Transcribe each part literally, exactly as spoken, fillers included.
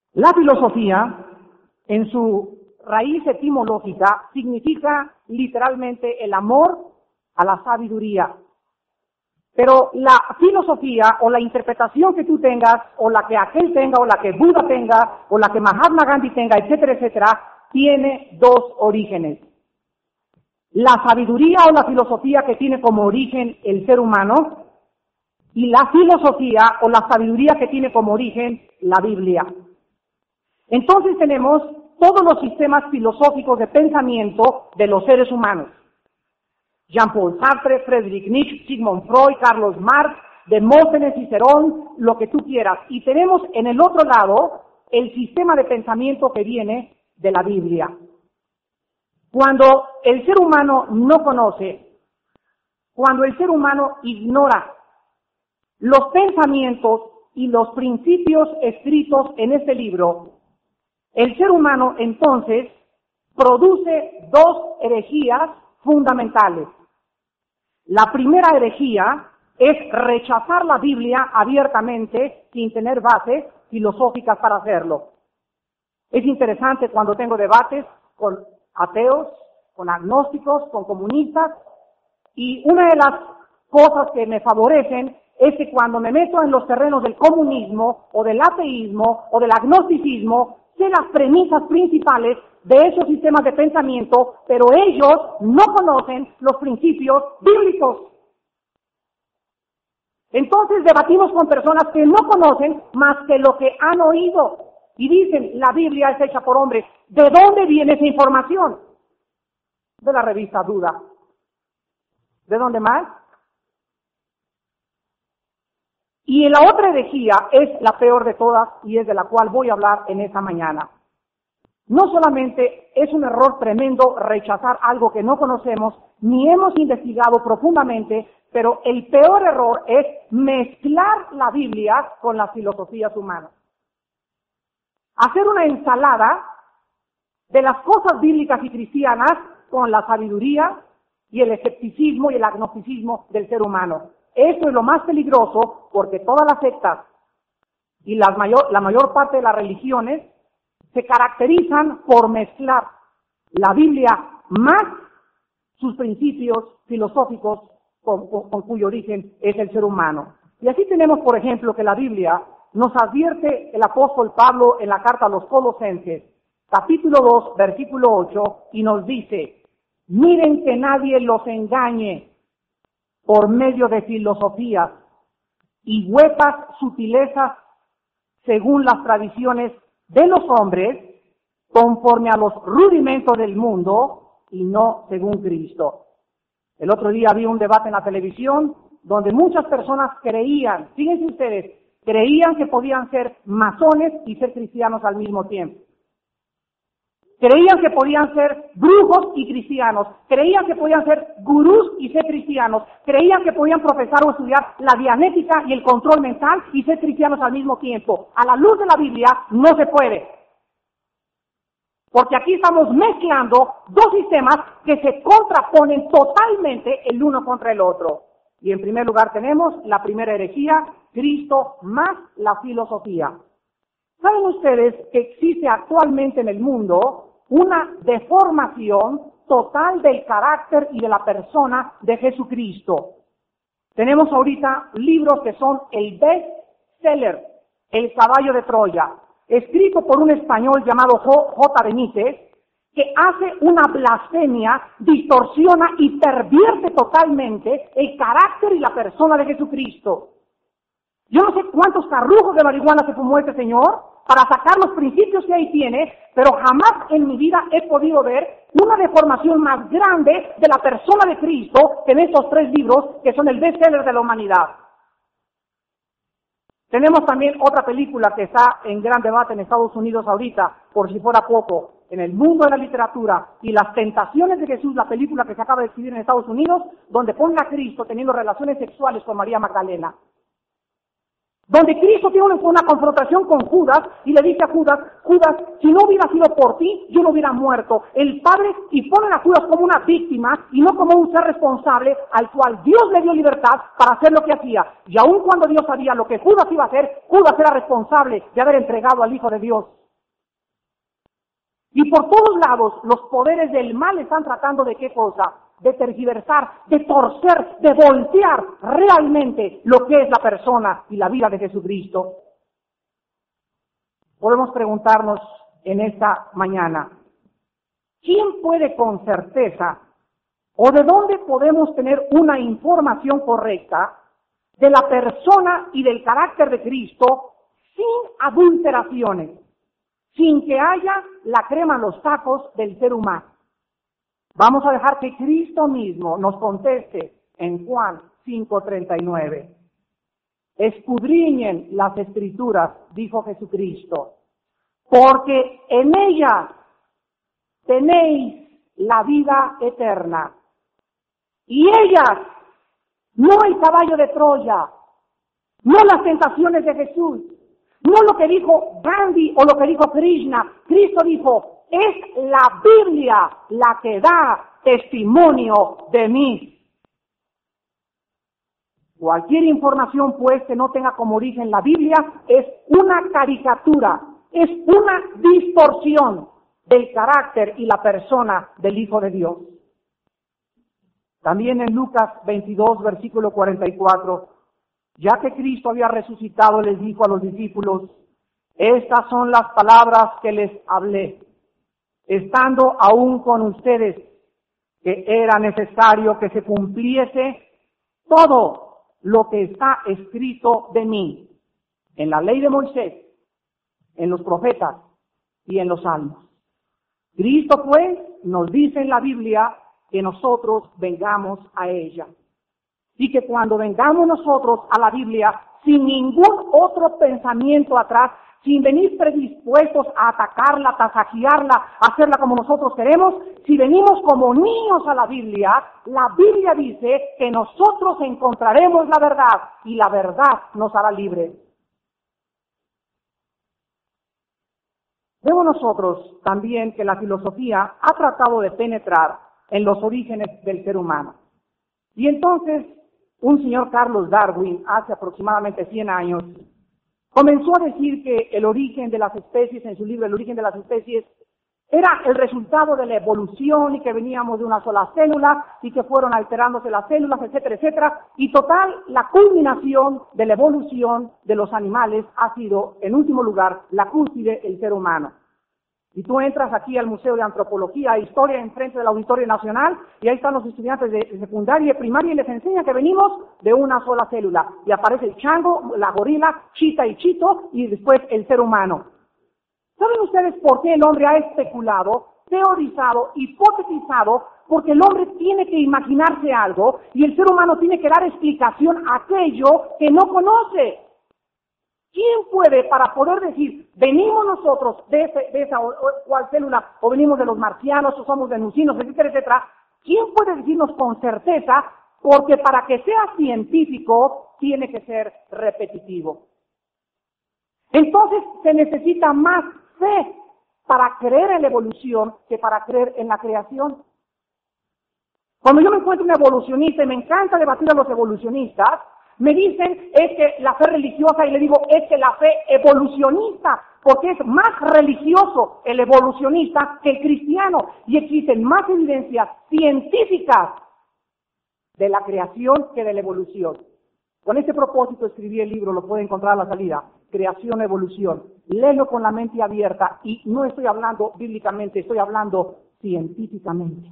La filosofía, en su raíz etimológica, significa literalmente el amor a la sabiduría. Pero la filosofía o la interpretación que tú tengas, o la que aquel tenga, o la que Buda tenga, o la que Mahatma Gandhi tenga, etcétera, etcétera, tiene dos orígenes. La sabiduría o la filosofía que tiene como origen el ser humano, y la filosofía o la sabiduría que tiene como origen la Biblia. Entonces tenemos todos los sistemas filosóficos de pensamiento de los seres humanos. Jean-Paul Sartre, Friedrich Nietzsche, Sigmund Freud, Carlos Marx, Demóstenes, Cicerón, lo que tú quieras. Y tenemos en el otro lado el sistema de pensamiento que viene de la Biblia. Cuando el ser humano no conoce, cuando el ser humano ignora los pensamientos y los principios escritos en este libro, el ser humano entonces produce dos herejías fundamentales. La primera herejía es rechazar la Biblia abiertamente sin tener bases filosóficas para hacerlo. Es interesante cuando tengo debates con ateos, con agnósticos, con comunistas, y una de las cosas que me favorecen es que cuando me meto en los terrenos del comunismo o del ateísmo o del agnosticismo, sé las premisas principales de esos sistemas de pensamiento, pero ellos no conocen los principios bíblicos. Entonces debatimos con personas que no conocen más que lo que han oído y dicen, la Biblia es hecha por hombres. ¿De dónde viene esa información? De la revista Duda. ¿De dónde más? Y la otra herejía es la peor de todas y es de la cual voy a hablar en esta mañana. No solamente es un error tremendo rechazar algo que no conocemos, ni hemos investigado profundamente, pero el peor error es mezclar la Biblia con las filosofías humanas. Hacer una ensalada de las cosas bíblicas y cristianas con la sabiduría y el escepticismo y el agnosticismo del ser humano. Esto es lo más peligroso porque todas las sectas y la mayor, la mayor parte de las religiones se caracterizan por mezclar la Biblia más sus principios filosóficos con, con, con cuyo origen es el ser humano. Y así tenemos, por ejemplo, que la Biblia nos advierte el apóstol Pablo en la carta a los Colosenses, capítulo dos, versículo ocho, y nos dice, miren que nadie los engañe por medio de filosofías y huecas sutilezas según las tradiciones de los hombres, conforme a los rudimentos del mundo y no según Cristo. El otro día había un debate en la televisión donde muchas personas creían, fíjense ustedes, creían que podían ser masones y ser cristianos al mismo tiempo. Creían que podían ser brujos y cristianos, creían que podían ser gurús y ser cristianos, creían que podían profesar o estudiar la dianética y el control mental y ser cristianos al mismo tiempo. A la luz de la Biblia no se puede. Porque aquí estamos mezclando dos sistemas que se contraponen totalmente el uno contra el otro. Y en primer lugar tenemos la primera herejía, Cristo más la filosofía. ¿Saben ustedes que existe actualmente en el mundo una deformación total del carácter y de la persona de Jesucristo? Tenemos ahorita libros que son el best seller, El caballo de Troya, escrito por un español llamado J. Benítez, que hace una blasfemia, distorsiona y pervierte totalmente el carácter y la persona de Jesucristo. Yo no sé cuántos carrujos de marihuana se fumó este señor para sacar los principios que ahí tiene, pero jamás en mi vida he podido ver una deformación más grande de la persona de Cristo que en estos tres libros que son el bestseller de la humanidad. Tenemos también otra película que está en gran debate en Estados Unidos ahorita, por si fuera poco, en el mundo de la literatura y las tentaciones de Jesús, la película que se acaba de escribir en Estados Unidos, donde pone a Cristo teniendo relaciones sexuales con María Magdalena. Donde Cristo tiene una, una confrontación con Judas y le dice a Judas, Judas, si no hubiera sido por ti, yo no hubiera muerto. El Padre, y ponen a Judas como una víctima y no como un ser responsable al cual Dios le dio libertad para hacer lo que hacía. Y aun cuando Dios sabía lo que Judas iba a hacer, Judas era responsable de haber entregado al Hijo de Dios. Y por todos lados, los poderes del mal están tratando de qué cosa? De tergiversar, de torcer, de voltear realmente lo que es la persona y la vida de Jesucristo. Podemos preguntarnos en esta mañana, ¿quién puede con certeza o de dónde podemos tener una información correcta de la persona y del carácter de Cristo sin adulteraciones, sin que haya la crema en los tacos del ser humano? Vamos a dejar que Cristo mismo nos conteste en Juan cinco treinta y nueve. Escudriñen las Escrituras, dijo Jesucristo, porque en ellas tenéis la vida eterna. Y ellas, no el caballo de Troya, no las tentaciones de Jesús, no lo que dijo Gandhi o lo que dijo Krishna. Cristo dijo, es la Biblia la que da testimonio de mí. Cualquier información, pues, que no tenga como origen la Biblia es una caricatura, es una distorsión del carácter y la persona del Hijo de Dios. También en Lucas veintidós, versículo cuarenta y cuatro, ya que Cristo había resucitado, les dijo a los discípulos, estas son las palabras que les hablé, estando aún con ustedes, que era necesario que se cumpliese todo lo que está escrito de mí, en la ley de Moisés, en los profetas y en los salmos. Cristo, pues, nos dice en la Biblia que nosotros vengamos a ella. Y que cuando vengamos nosotros a la Biblia, sin ningún otro pensamiento atrás, sin venir predispuestos a atacarla, a tasajearla, a hacerla como nosotros queremos, si venimos como niños a la Biblia, la Biblia dice que nosotros encontraremos la verdad y la verdad nos hará libres. Vemos nosotros también que la filosofía ha tratado de penetrar en los orígenes del ser humano. Y entonces, un señor Carlos Darwin, hace aproximadamente cien años, comenzó a decir que el origen de las especies, en su libro El origen de las especies, era el resultado de la evolución y que veníamos de una sola célula y que fueron alterándose las células, etcétera, etcétera. Y total, la culminación de la evolución de los animales ha sido, en último lugar, la cúspide, el ser humano. Y tú entras aquí al Museo de Antropología e Historia enfrente del Auditorio Nacional y ahí están los estudiantes de secundaria y de primaria y les enseñan que venimos de una sola célula. Y aparece el chango, la gorila, chita y chito y después el ser humano. ¿Saben ustedes por qué el hombre ha especulado, teorizado, hipotetizado? Porque el hombre tiene que imaginarse algo y el ser humano tiene que dar explicación a aquello que no conoce. ¿Quién puede, para poder decir, venimos nosotros de, ese, de esa o, o, cual célula, o venimos de los marcianos, o somos venusinos, etcétera, etcétera? ¿Quién puede decirnos con certeza? Porque para que sea científico, tiene que ser repetitivo. Entonces, se necesita más fe para creer en la evolución que para creer en la creación. Cuando yo me encuentro un evolucionista, y me encanta debatir a los evolucionistas, me dicen, es que la fe religiosa, y le digo, es que la fe evolucionista, porque es más religioso el evolucionista que el cristiano, y existen más evidencias científicas de la creación que de la evolución. Con este propósito escribí el libro, lo puede encontrar a la salida, Creación, Evolución. Léelo con la mente abierta, y no estoy hablando bíblicamente, estoy hablando científicamente.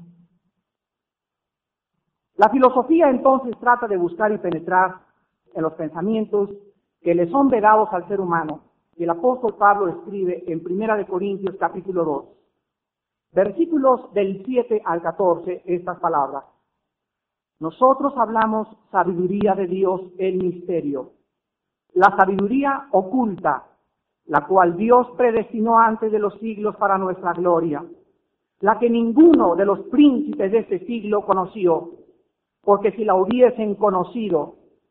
La filosofía entonces trata de buscar y penetrar en los pensamientos que le son vedados al ser humano. Y el apóstol Pablo escribe en Primera de Corintios capítulo dos, versículos del siete al catorce, estas palabras. Nosotros hablamos sabiduría de Dios en misterio, la sabiduría oculta, la cual Dios predestinó antes de los siglos para nuestra gloria, la que ninguno de los príncipes de este siglo conoció, porque si la hubiesen conocido,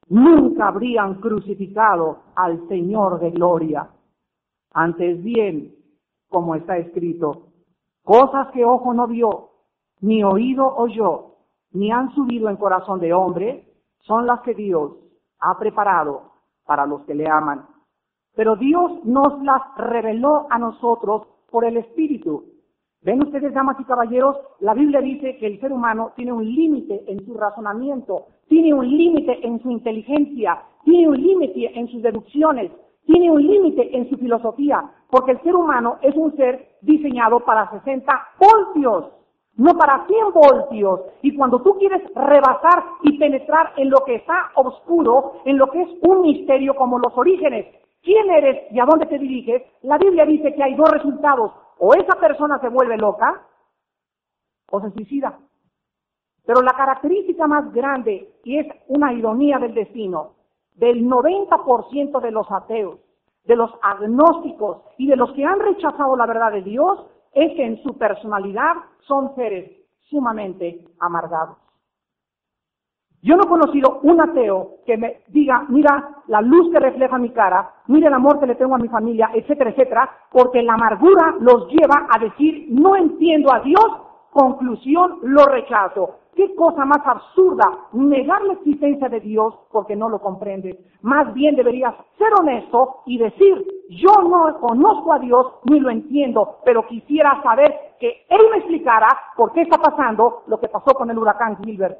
nunca habrían crucificado al Señor de gloria. Antes bien, como está escrito, cosas que ojo no vio, ni oído oyó, ni han subido en corazón de hombre, son las que Dios ha preparado para los que le aman. Pero Dios nos las reveló a nosotros por el Espíritu. ¿Ven ustedes, damas y caballeros? La Biblia dice que el ser humano tiene un límite en su razonamiento, tiene un límite en su inteligencia, tiene un límite en sus deducciones, tiene un límite en su filosofía, porque el ser humano es un ser diseñado para sesenta voltios, no para cien voltios. Y cuando tú quieres rebasar y penetrar en lo que está oscuro, en lo que es un misterio como los orígenes, ¿quién eres y a dónde te diriges? La Biblia dice que hay dos resultados: o esa persona se vuelve loca o se suicida. Pero la característica más grande, y es una ironía del destino, del noventa por ciento de los ateos, de los agnósticos y de los que han rechazado la verdad de Dios, es que en su personalidad son seres sumamente amargados. Yo no he conocido un ateo que me diga, mira la luz que refleja mi cara, mira el amor que le tengo a mi familia, etcétera, etcétera, porque la amargura los lleva a decir, no entiendo a Dios, conclusión, lo rechazo. ¿Qué cosa más absurda negar la existencia de Dios porque no lo comprendes? Más bien deberías ser honesto y decir, yo no conozco a Dios ni lo entiendo, pero quisiera saber que Él me explicara por qué está pasando lo que pasó con el huracán Gilbert.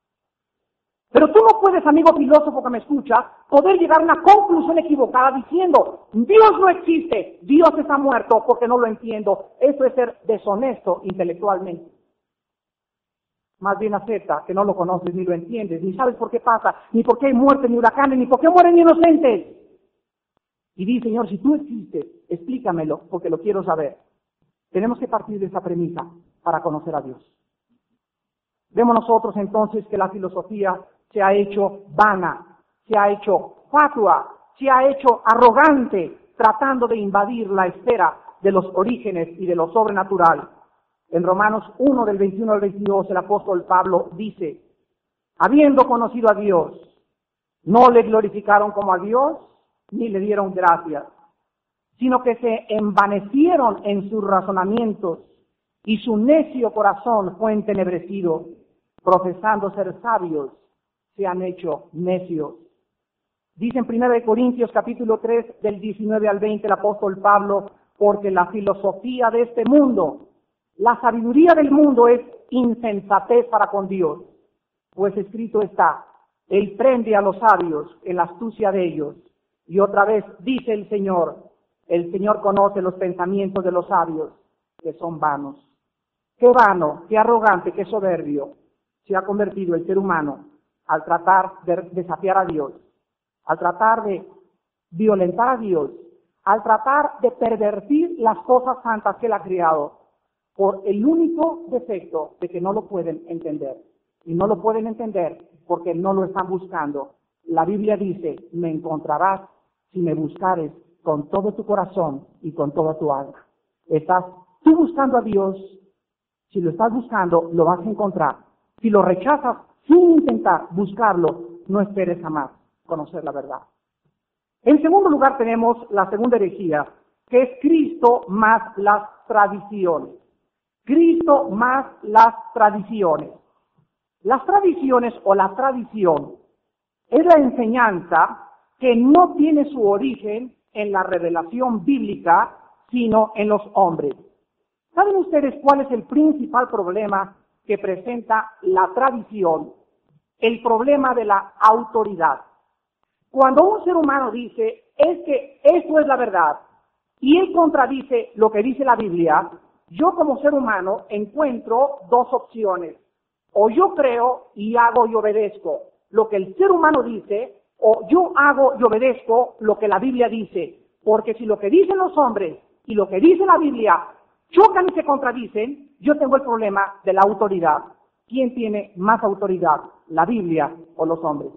Pero tú no puedes, amigo filósofo que me escuchas, poder llegar a una conclusión equivocada diciendo, Dios no existe, Dios está muerto porque no lo entiendo. Eso es ser deshonesto intelectualmente. Más bien acepta que no lo conoces ni lo entiendes, ni sabes por qué pasa, ni por qué hay muerte, ni huracanes, ni por qué mueren inocentes. Y di, Señor, si tú existes, explícamelo, porque lo quiero saber. Tenemos que partir de esa premisa para conocer a Dios. Vemos nosotros entonces que la filosofía se ha hecho vana, se ha hecho fatua, se ha hecho arrogante, tratando de invadir la esfera de los orígenes y de lo sobrenatural. En Romanos uno, del veintiuno al veintidós, el apóstol Pablo dice, habiendo conocido a Dios, no le glorificaron como a Dios, ni le dieron gracias, sino que se envanecieron en sus razonamientos, y su necio corazón fue entenebrecido, profesando ser sabios, se han hecho necios. Dice en primera de Corintios capítulo tres, del diecinueve al veinte, el apóstol Pablo, porque la filosofía de este mundo, la sabiduría del mundo es insensatez para con Dios, pues escrito está, Él prende a los sabios en la astucia de ellos. Y otra vez dice el Señor, el Señor conoce los pensamientos de los sabios, que son vanos. Qué vano, qué arrogante, qué soberbio se ha convertido el ser humano al tratar de desafiar a Dios, al tratar de violentar a Dios, al tratar de pervertir las cosas santas que Él ha creado, por el único defecto de que no lo pueden entender. Y no lo pueden entender porque no lo están buscando. La Biblia dice, me encontrarás si me buscares con todo tu corazón y con toda tu alma. ¿Estás tú buscando a Dios? Si lo estás buscando, lo vas a encontrar. Si lo rechazas sin intentar buscarlo, no esperes jamás conocer la verdad. En segundo lugar tenemos la segunda herejía, que es Cristo más las tradiciones. Cristo más las tradiciones. Las tradiciones o la tradición es la enseñanza que no tiene su origen en la revelación bíblica, sino en los hombres. ¿Saben ustedes cuál es el principal problema que presenta la tradición? El problema de la autoridad. Cuando un ser humano dice, es que esto es la verdad, y él contradice lo que dice la Biblia, yo como ser humano encuentro dos opciones. O yo creo y hago y obedezco lo que el ser humano dice, o yo hago y obedezco lo que la Biblia dice. Porque si lo que dicen los hombres y lo que dice la Biblia chocan y se contradicen, yo tengo el problema de la autoridad. ¿Quién tiene más autoridad, la Biblia o los hombres?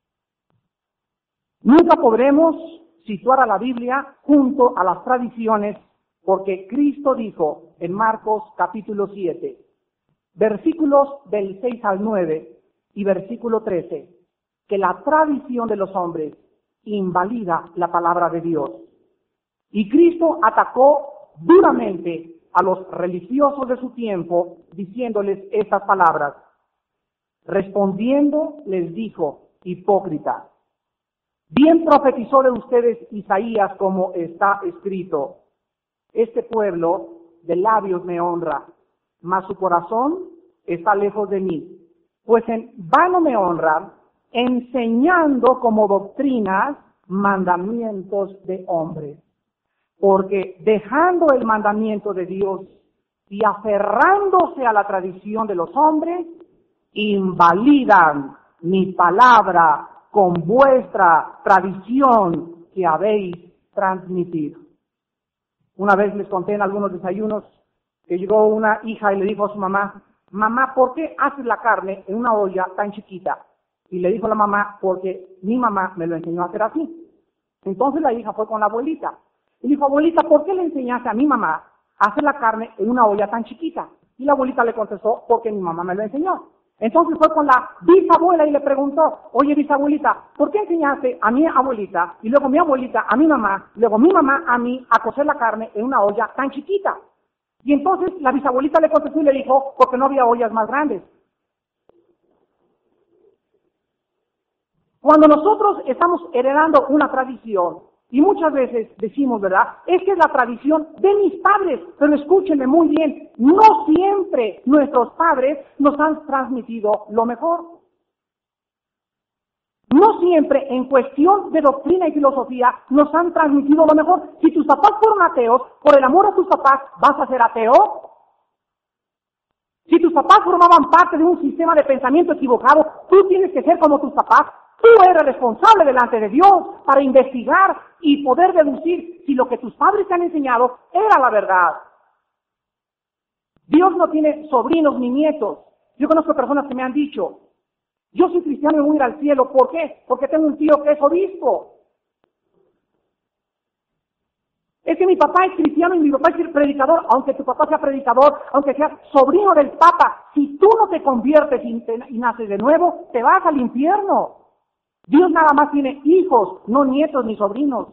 Nunca podremos situar a la Biblia junto a las tradiciones, porque Cristo dijo en Marcos capítulo siete, versículos del seis al nueve y versículo trece, que la tradición de los hombres invalida la palabra de Dios. Y Cristo atacó duramente a los religiosos de su tiempo, diciéndoles estas palabras. Respondiendo, les dijo, hipócritas, bien profetizó de ustedes Isaías como está escrito. Este pueblo de labios me honra, mas su corazón está lejos de mí. Pues en vano me honran, enseñando como doctrinas mandamientos de hombres. Porque dejando el mandamiento de Dios y aferrándose a la tradición de los hombres, invalidan mi palabra con vuestra tradición que habéis transmitido. Una vez les conté en algunos desayunos que llegó una hija y le dijo a su mamá, mamá, ¿por qué haces la carne en una olla tan chiquita? Y le dijo la mamá, porque mi mamá me lo enseñó a hacer así. Entonces la hija fue con la abuelita. Y dijo, abuelita, ¿por qué le enseñaste a mi mamá a hacer la carne en una olla tan chiquita? Y la abuelita le contestó, porque mi mamá me lo enseñó. Entonces fue con la bisabuela y le preguntó, oye bisabuelita, ¿por qué enseñaste a mi abuelita y luego mi abuelita a mi mamá, luego mi mamá a mí a cocer la carne en una olla tan chiquita? Y entonces la bisabuelita le contestó y le dijo, porque no había ollas más grandes. Cuando nosotros estamos heredando una tradición, y muchas veces decimos, ¿verdad? Es que es la tradición de mis padres, pero escúchenme muy bien, no siempre nuestros padres nos han transmitido lo mejor. No siempre en cuestión de doctrina y filosofía nos han transmitido lo mejor. Si tus papás fueron ateos, por el amor a tus papás, ¿vas a ser ateo? Si tus papás formaban parte de un sistema de pensamiento equivocado, tú tienes que ser como tus papás. Tú eres responsable delante de Dios para investigar y poder deducir si lo que tus padres te han enseñado era la verdad. Dios no tiene sobrinos ni nietos. Yo conozco personas que me han dicho, yo soy cristiano y voy a ir al cielo. ¿Por qué? Porque tengo un tío que es obispo. Es que mi papá es cristiano y mi papá es predicador. Aunque tu papá sea predicador, aunque sea sobrino del Papa, si tú no te conviertes y, te, y naces de nuevo, te vas al infierno. Dios nada más tiene hijos, no nietos ni sobrinos.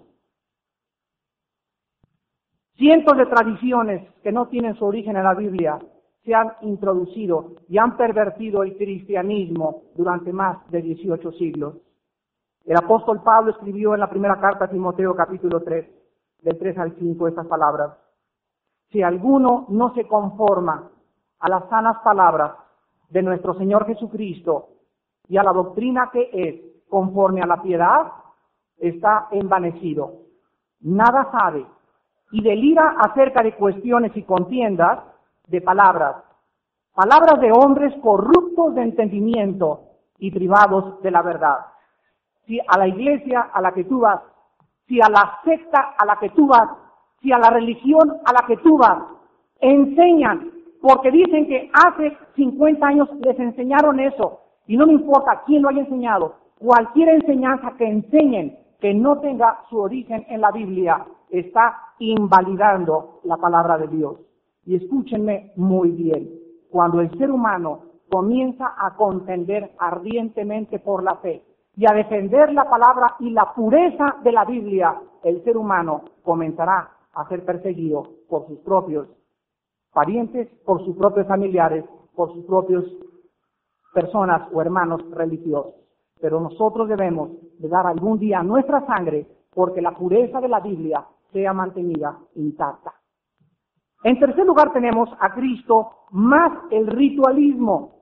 Cientos de tradiciones que no tienen su origen en la Biblia se han introducido y han pervertido el cristianismo durante más de dieciocho siglos. El apóstol Pablo escribió en la primera carta a Timoteo capítulo tres, del tres al cinco, estas palabras. Si alguno no se conforma a las sanas palabras de nuestro Señor Jesucristo y a la doctrina que es conforme a la piedad, está envanecido. Nada sabe y delira acerca de cuestiones y contiendas de palabras, palabras de hombres corruptos de entendimiento y privados de la verdad. Si a la iglesia a la que tú vas, si a la secta a la que tú vas, si a la religión a la que tú vas, enseñan, porque dicen que hace cincuenta años les enseñaron eso, y no me importa quién lo haya enseñado, cualquier enseñanza que enseñen que no tenga su origen en la Biblia está invalidando la palabra de Dios. Y escúchenme muy bien, cuando el ser humano comienza a contender ardientemente por la fe y a defender la palabra y la pureza de la Biblia, el ser humano comenzará a ser perseguido por sus propios parientes, por sus propios familiares, por sus propios personas o hermanos religiosos. Pero nosotros debemos de dar algún día nuestra sangre porque la pureza de la Biblia sea mantenida intacta. En tercer lugar tenemos a Cristo más el ritualismo.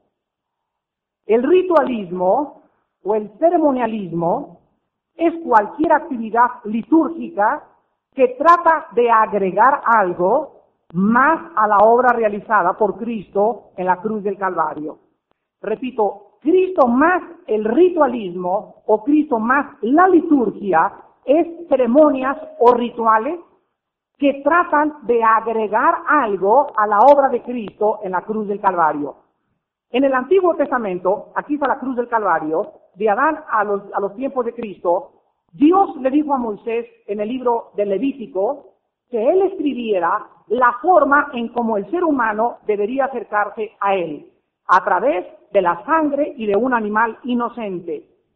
El ritualismo o el ceremonialismo es cualquier actividad litúrgica que trata de agregar algo más a la obra realizada por Cristo en la cruz del Calvario. Repito, Cristo más el ritualismo o Cristo más la liturgia es ceremonias o rituales que tratan de agregar algo a la obra de Cristo en la cruz del Calvario. En el Antiguo Testamento, aquí está la cruz del Calvario, de Adán a los, a los tiempos de Cristo, Dios le dijo a Moisés en el libro de Levítico que él escribiera la forma en cómo el ser humano debería acercarse a él, a través de la sangre y de un animal inocente.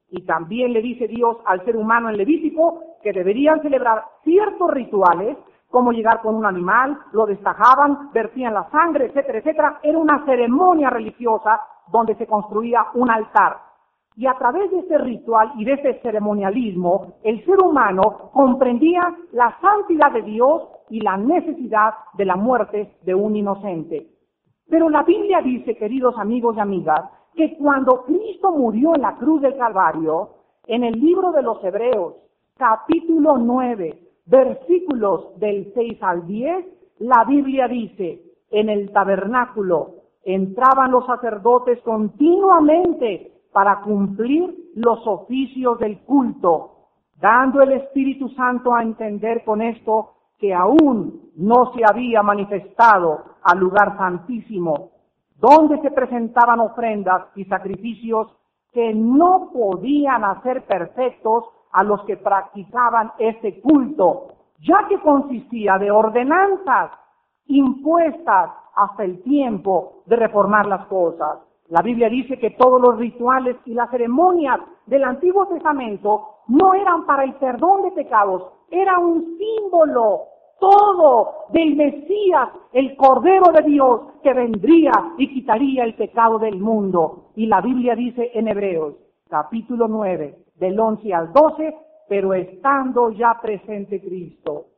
Y también le dice Dios al ser humano en Levítico que deberían celebrar ciertos rituales, como llegar con un animal, lo destajaban, vertían la sangre, etcétera, etcétera. Era una ceremonia religiosa donde se construía un altar. Y a través de ese ritual y de ese ceremonialismo, el ser humano comprendía la santidad de Dios y la necesidad de la muerte de un inocente. Pero la Biblia dice, queridos amigos y amigas, que cuando Cristo murió en la cruz del Calvario, en el libro de los Hebreos, capítulo nueve, versículos del seis al diez, la Biblia dice, en el tabernáculo entraban los sacerdotes continuamente para cumplir los oficios del culto, dando el Espíritu Santo a entender con esto que aún no se había manifestado al lugar santísimo, donde se presentaban ofrendas y sacrificios que no podían hacer perfectos a los que practicaban este culto, ya que consistía de ordenanzas impuestas hasta el tiempo de reformar las cosas. La Biblia dice que todos los rituales y las ceremonias del Antiguo Testamento no eran para el perdón de pecados, era un símbolo todo del Mesías, el Cordero de Dios, que vendría y quitaría el pecado del mundo. Y la Biblia dice en Hebreos, capítulo nueve, del once al doce, pero estando ya presente Cristo.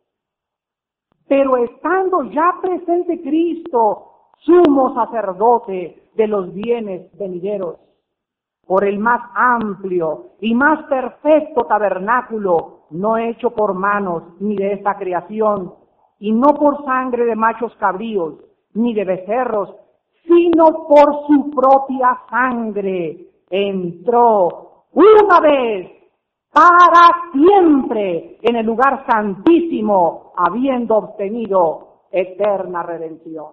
Pero estando ya presente Cristo, sumo sacerdote de los bienes venideros, por el más amplio y más perfecto tabernáculo, no hecho por manos ni de esta creación, y no por sangre de machos cabríos, ni de becerros, sino por su propia sangre, entró una vez para siempre en el lugar santísimo, habiendo obtenido eterna redención.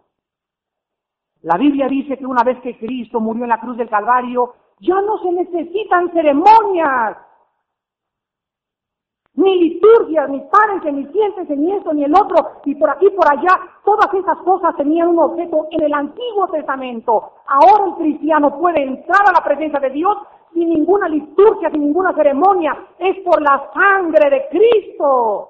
La Biblia dice que una vez que Cristo murió en la cruz del Calvario, ya no se necesitan ceremonias, ni liturgias, ni párense, ni siéntense, ni esto, ni el otro, y por aquí, por allá. Todas esas cosas tenían un objeto en el Antiguo Testamento. Ahora el cristiano puede entrar a la presencia de Dios sin ninguna liturgia, sin ninguna ceremonia. Es por la sangre de Cristo.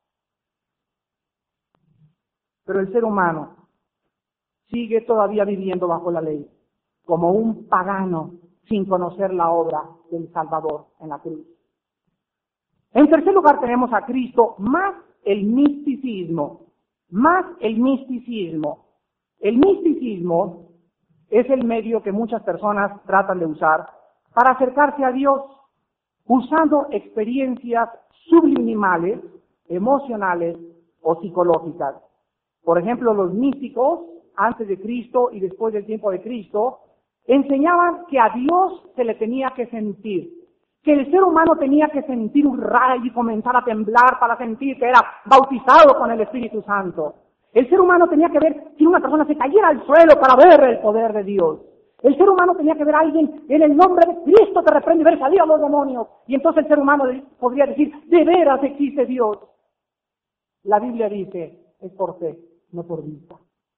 Pero el ser humano sigue todavía viviendo bajo la ley, como un pagano, sin conocer la obra del Salvador en la cruz. En tercer lugar tenemos a Cristo más el misticismo, más el misticismo. El misticismo es el medio que muchas personas tratan de usar para acercarse a Dios, usando experiencias subliminales, emocionales o psicológicas. Por ejemplo, los místicos, antes de Cristo y después del tiempo de Cristo, enseñaban que a Dios se le tenía que sentir, que el ser humano tenía que sentir un rayo y comenzar a temblar para sentir que era bautizado con el Espíritu Santo. El ser humano tenía que ver si una persona se cayera al suelo para ver el poder de Dios. El ser humano tenía que ver a alguien en el nombre de Cristo te reprende y ver salir a los demonios. Y entonces el ser humano podría decir, de veras existe Dios. La Biblia dice, es por fe, no por vista.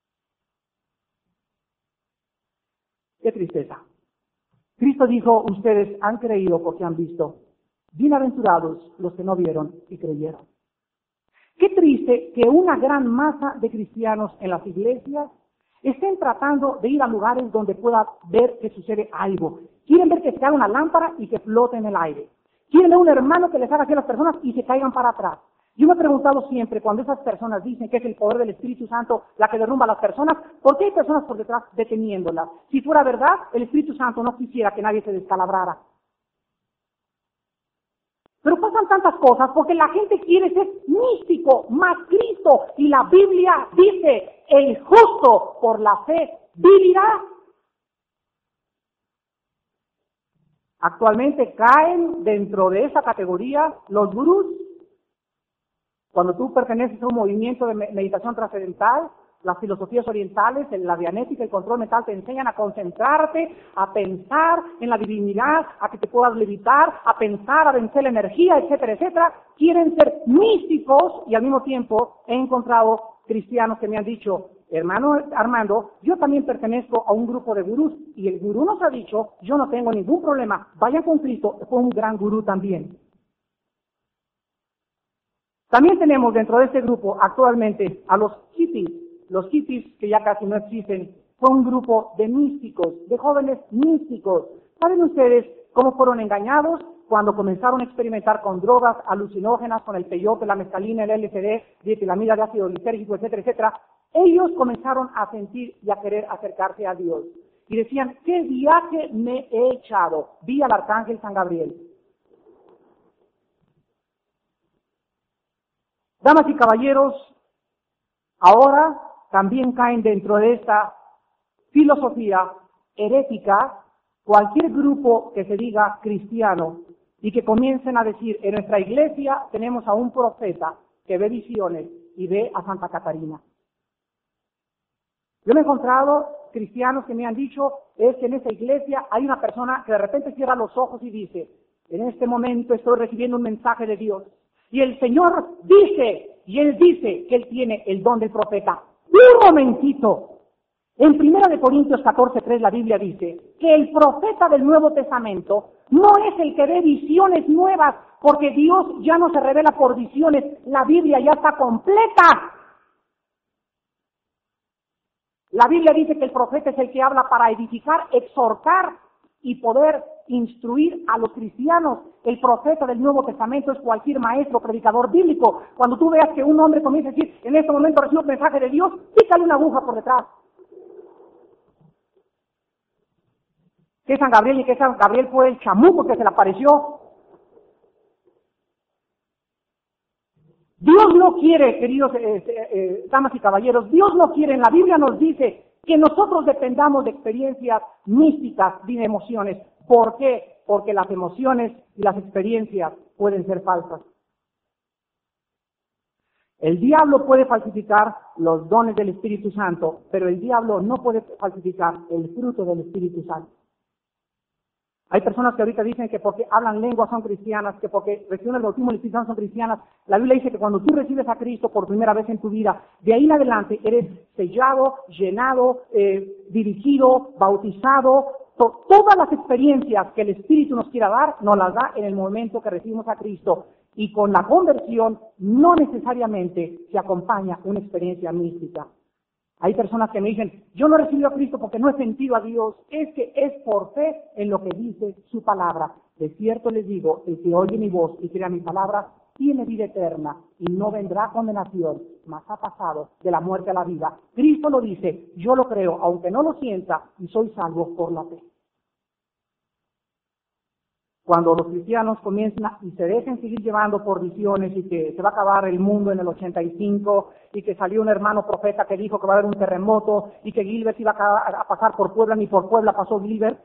Qué tristeza. Cristo dijo, ustedes han creído porque han visto. Bienaventurados los que no vieron y creyeron. Qué triste que una gran masa de cristianos en las iglesias estén tratando de ir a lugares donde pueda ver que sucede algo. Quieren ver que se haga una lámpara y que flote en el aire. Quieren ver un hermano que les haga así a las personas y se caigan para atrás. Yo me he preguntado siempre, cuando esas personas dicen que es el poder del Espíritu Santo la que derrumba a las personas, ¿por qué hay personas por detrás deteniéndolas? Si fuera verdad, el Espíritu Santo no quisiera que nadie se descalabrara. Pero pasan tantas cosas porque la gente quiere ser místico, más Cristo. Y la Biblia dice, el justo por la fe vivirá. Actualmente caen dentro de esa categoría los gurús. Cuando tú perteneces a un movimiento de meditación trascendental, las filosofías orientales, la dianética, el control mental, te enseñan a concentrarte, a pensar en la divinidad, a que te puedas levitar, a pensar, a vencer la energía, etcétera, etcétera. Quieren ser místicos y al mismo tiempo he encontrado cristianos que me han dicho, hermano Armando, yo también pertenezco a un grupo de gurús y el gurú nos ha dicho, yo no tengo ningún problema, vayan con Cristo, fue un gran gurú también. También tenemos dentro de este grupo actualmente a los hippies, los hippies que ya casi no existen, fue un grupo de místicos, de jóvenes místicos. ¿Saben ustedes cómo fueron engañados cuando comenzaron a experimentar con drogas alucinógenas, con el peyote, la mescalina, el L S D, dietilamida de ácido lisérgico, etcétera, etcétera? Ellos comenzaron a sentir y a querer acercarse a Dios. Y decían, ¿qué viaje me he echado? Vi al arcángel San Gabriel. Damas y caballeros, ahora también caen dentro de esta filosofía herética cualquier grupo que se diga cristiano y que comiencen a decir, en nuestra iglesia tenemos a un profeta que ve visiones y ve a Santa Catarina. Yo me he encontrado cristianos que me han dicho, es que en esa iglesia hay una persona que de repente cierra los ojos y dice, en este momento estoy recibiendo un mensaje de Dios. Y el Señor dice, y Él dice que Él tiene el don del profeta. Un momentito. En primera de Corintios catorce tres la Biblia dice que el profeta del Nuevo Testamento no es el que ve visiones nuevas, porque Dios ya no se revela por visiones, la Biblia ya está completa. La Biblia dice que el profeta es el que habla para edificar, exhortar y poder instruir a los cristianos. El profeta del Nuevo Testamento es cualquier maestro, predicador bíblico. Cuando tú veas que un hombre comienza a decir, en este momento recibo un mensaje de Dios, pícale una aguja por detrás. Que San Gabriel y que San Gabriel fue el chamuco que se le apareció. Dios no quiere, queridos eh, eh, damas y caballeros, Dios no quiere, en la Biblia nos dice que nosotros dependamos de experiencias místicas y de emociones. ¿Por qué? Porque las emociones y las experiencias pueden ser falsas. El diablo puede falsificar los dones del Espíritu Santo, pero el diablo no puede falsificar el fruto del Espíritu Santo. Hay personas que ahorita dicen que porque hablan lenguas son cristianas, que porque reciben el bautismo del Espíritu Santo son cristianas. La Biblia dice que cuando tú recibes a Cristo por primera vez en tu vida, de ahí en adelante eres sellado, llenado, eh, dirigido, bautizado. To- todas las experiencias que el Espíritu nos quiera dar, nos las da en el momento que recibimos a Cristo. Y con la conversión no necesariamente se acompaña una experiencia mística. Hay personas que me dicen, yo no he recibido a Cristo porque no he sentido a Dios. Es que es por fe en lo que dice su palabra. De cierto les digo, el que oye mi voz y crea mi palabra, tiene vida eterna y no vendrá condenación, mas ha pasado de la muerte a la vida. Cristo lo dice, yo lo creo, aunque no lo sienta, y soy salvo por la fe. Cuando los cristianos comienzan y se dejen seguir llevando por visiones y que se va a acabar el mundo en el ochenta y cinco y que salió un hermano profeta que dijo que va a haber un terremoto y que Gilbert iba a pasar por Puebla, ni por Puebla pasó Gilbert,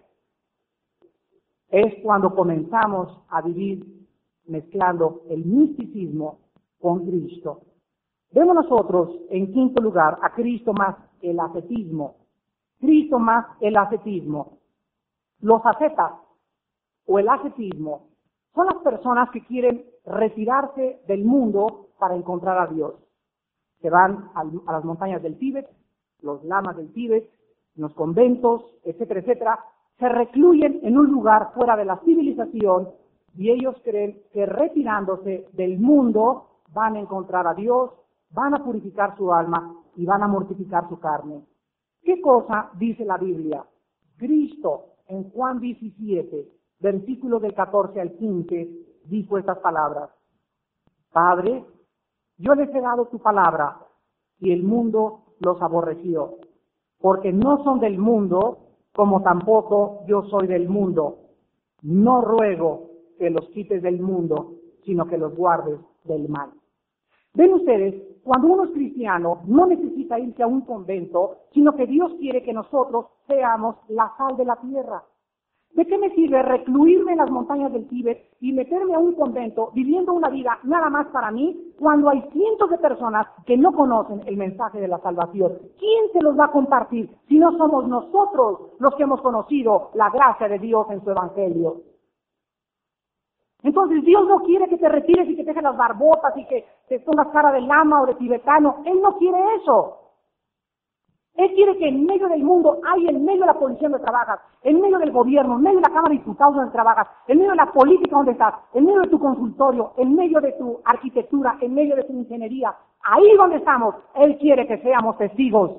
es cuando comenzamos a vivir mezclando el misticismo con Cristo. Vemos nosotros, en quinto lugar, a Cristo más el ascetismo. Cristo más el ascetismo. Los ascetas o el ascetismo son las personas que quieren retirarse del mundo para encontrar a Dios. Se van a las montañas del Tíbet, los lamas del Tíbet, en los conventos, etcétera, etcétera, se recluyen en un lugar fuera de la civilización y ellos creen que retirándose del mundo van a encontrar a Dios, van a purificar su alma y van a mortificar su carne. ¿Qué cosa dice la Biblia? Cristo en Juan diecisiete, versículo del catorce al quince, dijo estas palabras: Padre, yo les he dado tu palabra, y el mundo los aborreció, porque no son del mundo, como tampoco yo soy del mundo. No ruego que los quites del mundo, sino que los guardes del mal. Ven ustedes, cuando uno es cristiano, no necesita irse a un convento, sino que Dios quiere que nosotros seamos la sal de la tierra. ¿De qué me sirve recluirme en las montañas del Tíbet y meterme a un convento viviendo una vida nada más para mí cuando hay cientos de personas que no conocen el mensaje de la salvación? ¿Quién se los va a compartir si no somos nosotros los que hemos conocido la gracia de Dios en su evangelio? Entonces Dios no quiere que te retires y que te dejes las barbotas y que te pongas cara de lama o de tibetano. Él no quiere eso. Él quiere que en medio del mundo, hay en medio de la policía donde trabajas, en medio del gobierno, en medio de la Cámara de Diputados donde trabajas, en medio de la política donde estás, en medio de tu consultorio, en medio de tu arquitectura, en medio de tu ingeniería, ahí donde estamos, Él quiere que seamos testigos.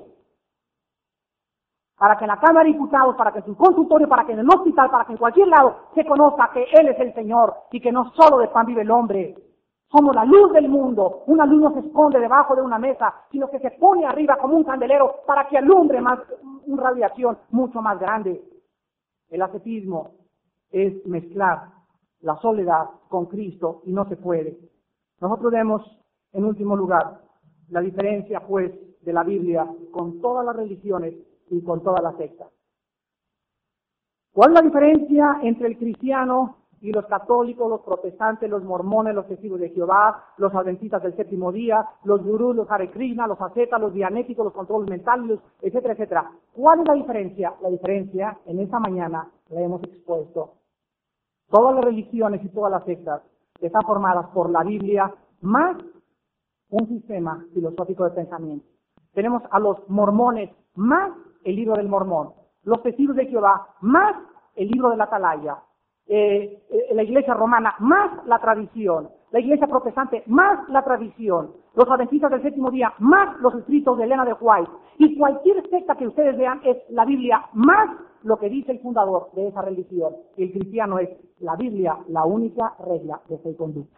Para que en la Cámara de Diputados, para que en su consultorio, para que en el hospital, para que en cualquier lado se conozca que Él es el Señor y que no solo de pan vive el hombre. Somos la luz del mundo. Una luz no se esconde debajo de una mesa, sino que se pone arriba como un candelero para que alumbre más, una radiación mucho más grande. El ascetismo es mezclar la soledad con Cristo y no se puede. Nosotros vemos, en último lugar, la diferencia, pues, de la Biblia con todas las religiones y con todas las sectas. ¿Cuál es la diferencia entre el cristiano y los católicos, los protestantes, los mormones, los testigos de Jehová, los adventistas del séptimo día, los gurús, los Hare Krishna, los ascetas, los dianéticos, los controles mentales, etcétera, etcétera? ¿Cuál es la diferencia? La diferencia, en esta mañana, la hemos expuesto. Todas las religiones y todas las sectas están formadas por la Biblia más un sistema filosófico de pensamiento. Tenemos a los mormones más el libro del Mormón, los testigos de Jehová más el libro de la Atalaya, eh, eh, la iglesia romana más la tradición, la iglesia protestante más la tradición, los adventistas del séptimo día más los escritos de Elena de White, y cualquier secta que ustedes vean es la Biblia más lo que dice el fundador de esa religión. Y el cristiano es la Biblia, la única regla de fe y conducta.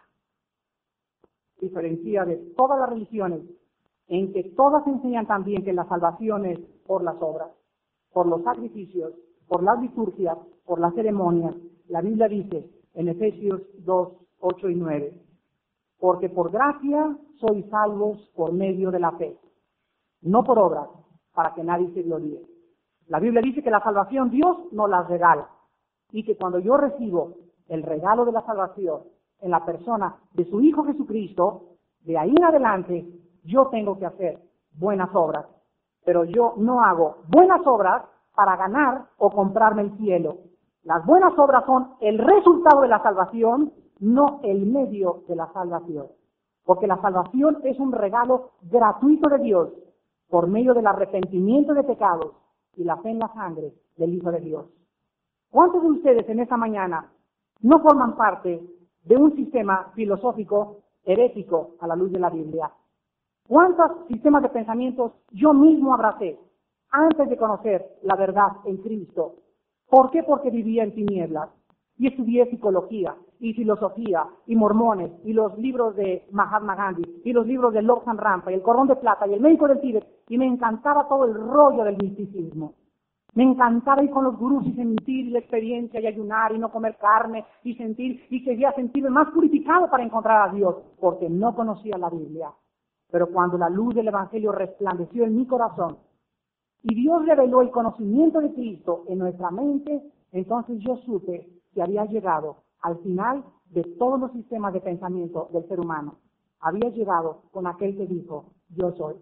Diferencia de todas las religiones en que todas enseñan también que la salvación es por las obras, por los sacrificios, por las liturgias, por las ceremonias. La Biblia dice en Efesios dos, ocho y nueve, porque por gracia sois salvos por medio de la fe, no por obras, para que nadie se gloríe. La Biblia dice que la salvación Dios nos la regala, y que cuando yo recibo el regalo de la salvación en la persona de su Hijo Jesucristo, de ahí en adelante yo tengo que hacer buenas obras, pero yo no hago buenas obras para ganar o comprarme el cielo. Las buenas obras son el resultado de la salvación, no el medio de la salvación. Porque la salvación es un regalo gratuito de Dios por medio del arrepentimiento de pecados y la fe en la sangre del Hijo de Dios. ¿Cuántos de ustedes en esta mañana no forman parte de un sistema filosófico herético a la luz de la Biblia? ¿Cuántos sistemas de pensamientos yo mismo abracé antes de conocer la verdad en Cristo? ¿Por qué? Porque vivía en tinieblas y estudié psicología y filosofía y mormones y los libros de Mahatma Gandhi y los libros de Lobsang Rampa y el Cordón de Plata y el Médico del Tíbet, y me encantaba todo el rollo del misticismo. Me encantaba ir con los gurús y sentir la experiencia y ayunar y no comer carne y sentir, y quería sentirme más purificado para encontrar a Dios, porque no conocía la Biblia. Pero cuando la luz del Evangelio resplandeció en mi corazón y Dios reveló el conocimiento de Cristo en nuestra mente, entonces yo supe que había llegado al final de todos los sistemas de pensamiento del ser humano. Había llegado con aquel que dijo, yo soy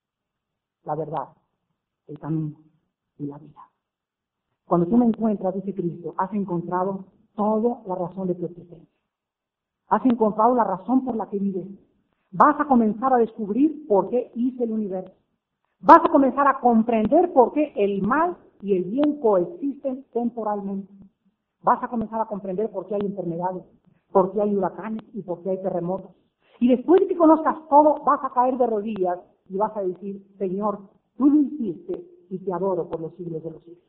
la verdad, el camino y la vida. Cuando tú me encuentras, dice Cristo, has encontrado toda la razón de tu existencia. Has encontrado la razón por la que vives. Vas a comenzar a descubrir por qué hice el universo. Vas a comenzar a comprender por qué el mal y el bien coexisten temporalmente. Vas a comenzar a comprender por qué hay enfermedades, por qué hay huracanes y por qué hay terremotos. Y después de que conozcas todo, vas a caer de rodillas y vas a decir, Señor, tú lo hiciste y te adoro por los siglos de los siglos.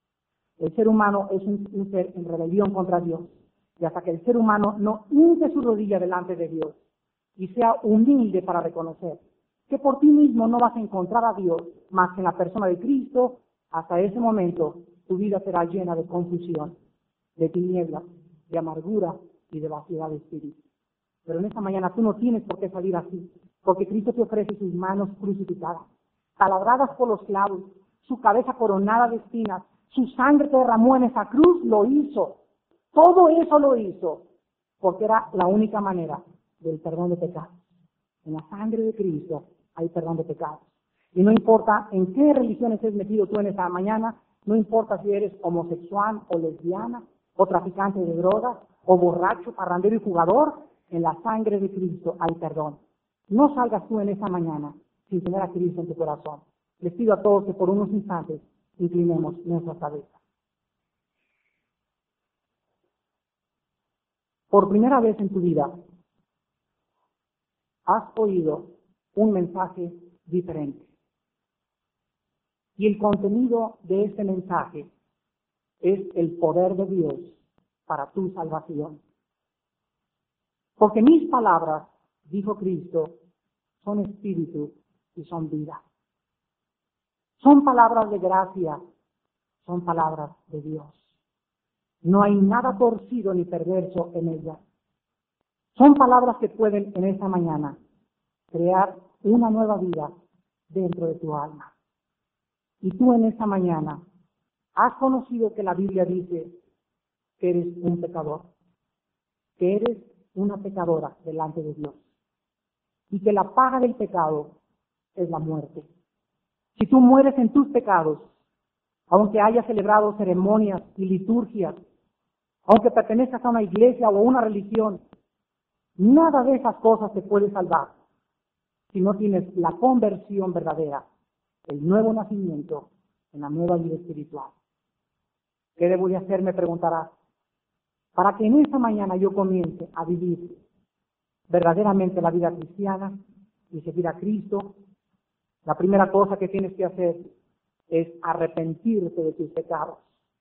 El ser humano es un, un ser en rebelión contra Dios. Y hasta que el ser humano no hinche su rodilla delante de Dios y sea humilde para reconocer que por ti mismo no vas a encontrar a Dios más que en la persona de Cristo, hasta ese momento tu vida será llena de confusión, de tinieblas, de amargura y de vaciedad de espíritu. Pero en esta mañana tú no tienes por qué salir así, porque Cristo te ofrece sus manos crucificadas, taladradas por los clavos, su cabeza coronada de espinas, su sangre que derramó en esa cruz, lo hizo. Todo eso lo hizo, porque era la única manera del perdón de pecados. En la sangre de Cristo hay perdón de pecados. Y no importa en qué religión estés metido tú en esta mañana, no importa si eres homosexual o lesbiana, o traficante de drogas, o borracho, parrandero y jugador, en la sangre de Cristo hay perdón. No salgas tú en esta mañana sin tener a Cristo en tu corazón. Les pido a todos que por unos instantes inclinemos nuestra cabeza. Por primera vez en tu vida, has oído un mensaje diferente. Y el contenido de este mensaje es el poder de Dios para tu salvación. Porque mis palabras, dijo Cristo, son espíritu y son vida. Son palabras de gracia, son palabras de Dios. No hay nada torcido ni perverso en ellas. Son palabras que pueden en esta mañana crear una nueva vida dentro de tu alma. Y tú en esta mañana has conocido que la Biblia dice que eres un pecador, que eres una pecadora delante de Dios y que la paga del pecado es la muerte. Si tú mueres en tus pecados, aunque hayas celebrado ceremonias y liturgias, aunque pertenezcas a una iglesia o a una religión, nada de esas cosas te puede salvar si no tienes la conversión verdadera, el nuevo nacimiento en la nueva vida espiritual. ¿Qué debo de hacer? Me preguntarás. Para que en esta mañana yo comience a vivir verdaderamente la vida cristiana y seguir a Cristo, la primera cosa que tienes que hacer es arrepentirte de tus pecados.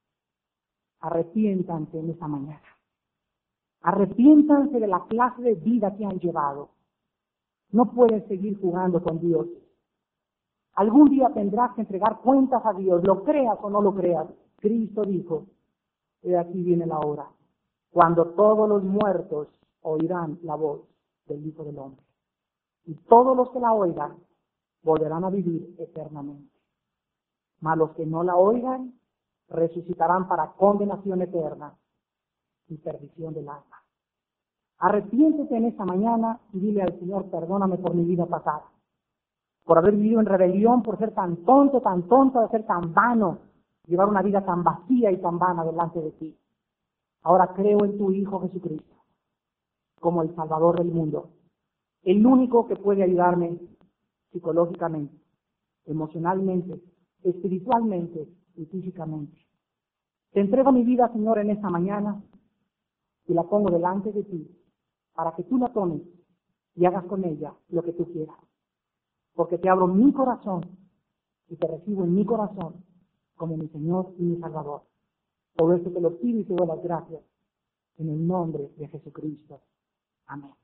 Arrepiéntanse en esta mañana. Arrepiéntanse de la clase de vida que han llevado. No pueden seguir jugando con Dios. Algún día tendrás que entregar cuentas a Dios, lo creas o no lo creas. Cristo dijo, de aquí viene la hora, cuando todos los muertos oirán la voz del Hijo del Hombre. Y todos los que la oigan volverán a vivir eternamente. Mas los que no la oigan resucitarán para condenación eterna y perdición del alma. Arrepiéntete en esta mañana y dile al Señor, perdóname por mi vida pasada, por haber vivido en rebelión, por ser tan tonto, tan tonto, de ser tan vano, llevar una vida tan vacía y tan vana delante de ti. Ahora creo en tu Hijo Jesucristo como el Salvador del mundo, el único que puede ayudarme psicológicamente, emocionalmente, espiritualmente y físicamente. Te entrego mi vida, Señor, en esta mañana y la pongo delante de ti para que tú la tomes y hagas con ella lo que tú quieras. Porque te abro mi corazón y te recibo en mi corazón como mi Señor y mi Salvador. Todo esto te lo pido y te doy las gracias en el nombre de Jesucristo. Amén.